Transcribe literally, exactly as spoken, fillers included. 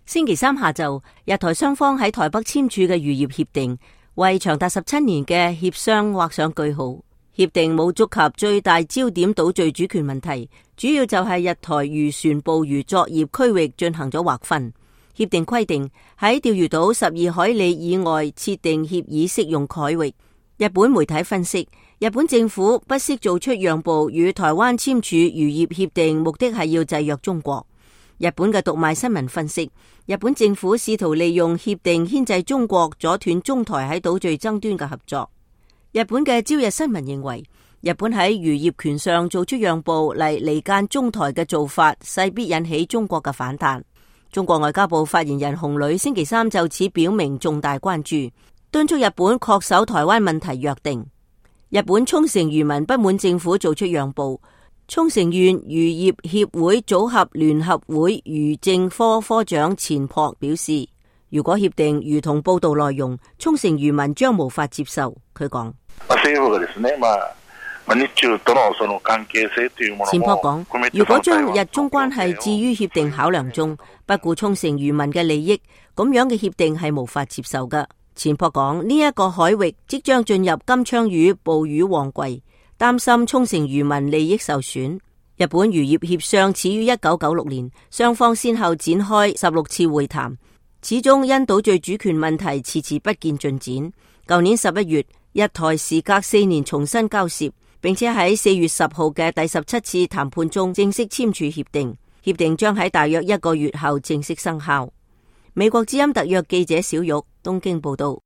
星期三下晝，日台雙方喺台北簽署嘅漁業協定，為長達十七年嘅協商畫上句號。協定冇觸及最大焦點島嶼主權問題，主要就係日台漁船捕魚作業區域進行咗劃分。協定規定喺釣魚島十二海里以外設定協議適用海域。日本媒體分析，日本政府不惜做出讓步與台灣簽署漁業協定，目的係要制約中國。日本嘅讀賣新聞分析，日本政府試圖利用協定牽制中國，阻斷中台喺島嶼爭端嘅合作。日本嘅朝日新聞認為，日本喺漁業權上做出讓步嚟離間中台嘅做法，勢必引起中國嘅反彈。中國外交部發言人洪磊星期三就此表明重大關注，敦促日本恪守台灣問題約定。日本沖繩漁民不滿政府做出讓步。沖繩縣漁業協會組合聯合會漁政科科長錢樸表示，如果協定如同報道內容，沖繩漁民將無法接受。佢講，錢樸講，如果將日中關係置於協定考量中，不顧沖繩漁民嘅利益，咁樣嘅協定係無法接受嘅。錢樸講，呢一個海域即將進入金槍魚捕魚旺季，擔心沖繩漁民利益受損。日本漁業協商始於一九九六年，雙方先後展開十六次會談，始終因島嶼主權問題遲遲不見進展。舊年十一月，日台時隔四年重新交涉，並且喺四月十號嘅第十七次談判中正式簽署協定。協定將喺大約一個月後正式生效。美國之音特約記者小玉東京報道。